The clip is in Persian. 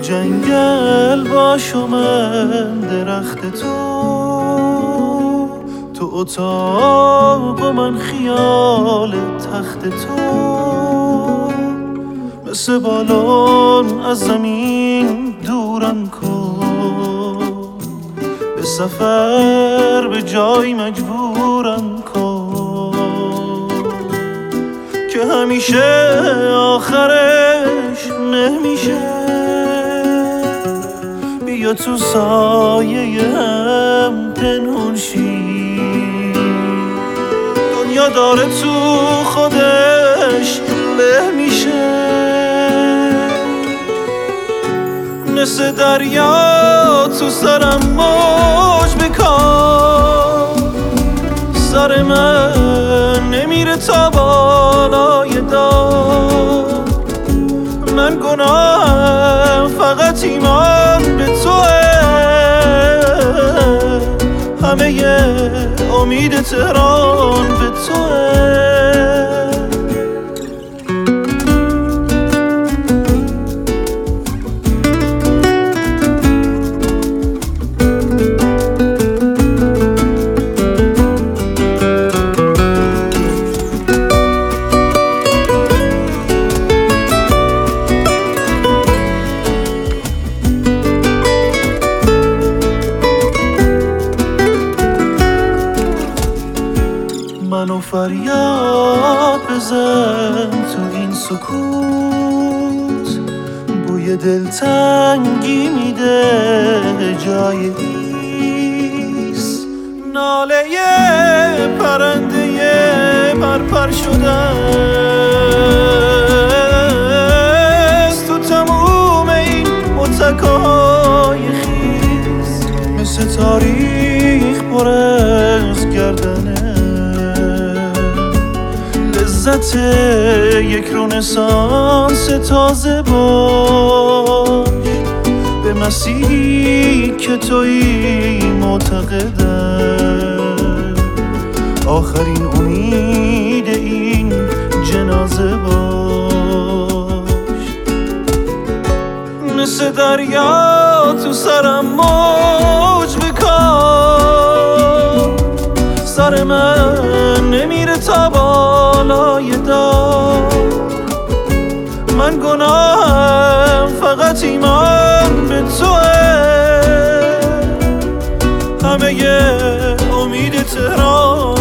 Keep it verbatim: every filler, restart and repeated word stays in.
جنگل باشو من درخت تو، تو اتاق و من خیال تخت تو، مثل بالون از زمین دورم کن، به سفر به جای مجبورم کن که همیشه آخرش نمیشه. بیا تو سایه هم پنهون شی، دنیا داره تو خودش له میشه، مثل دریا تو سرم موج بکن، سر من نمیره تا بالای دار، من گناهم فقط ایمان به توه، همه ی امید تهران به توه. منو فریاد بزن تو این سکوت، بوی دلتنگی میده جای ایست، ناله پرنده پرپر شده است تو تموم این اتکای خیز، مثل تاریخ پر از گردنه لذت یک رنسانس تازه باش، به مسیحی که تویی معتقدم، آخرین امید این جنازه باش، مثل دریا تو سرم موج بکن، سر من نمیره تا بالای دار، من گناهم فقط ایمان به توه، همه ی امید تهران